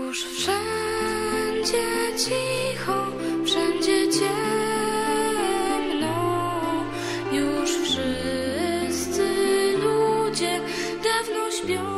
Już wszędzie cicho, wszędzie ciemno. Już wszyscy ludzie dawno śpią.